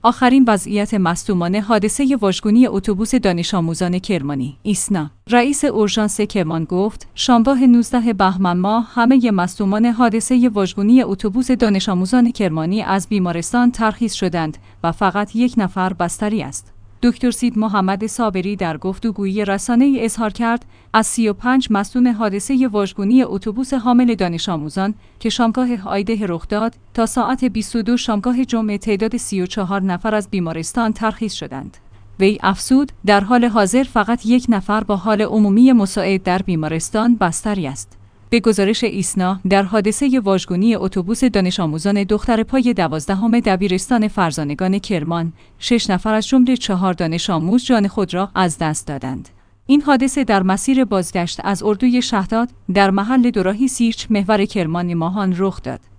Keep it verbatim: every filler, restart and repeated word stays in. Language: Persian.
آخرین وضعیت مصدومانه حادثه واژگونی اتوبوس دانش آموزان کرمانی. ایسنا رئیس اورژانس کرمان گفت شنبه نوزدهم بهمن ماه همه مصدومان حادثه واژگونی اتوبوس دانش آموزان کرمانی از بیمارستان ترخیص شدند و فقط یک نفر بستری است. دکتر سید محمد صابری در گفتگوی رسانه‌ای اظهار کرد از سی و پنج مصدوم حادثه واژگونی اتوبوس حامل دانش آموزان که شامگاه آیده رخ داد تا ساعت بیست و دو شامگاه جمعه تعداد سی و چهار نفر از بیمارستان ترخیص شدند. وی افزود در حال حاضر فقط یک نفر با حال عمومی مساعد در بیمارستان بستری است. به گزارش ایسنا در حادثه واژگونی اتوبوس دانش آموزان دختر پای دوازدهم دبیرستان فرزانگان کرمان، شش نفر از جمله چهار دانش آموز جان خود را از دست دادند. این حادثه در مسیر بازگشت از اردوی شهداد در محل دوراهی سیرج محور کرمان ماهان رخ داد.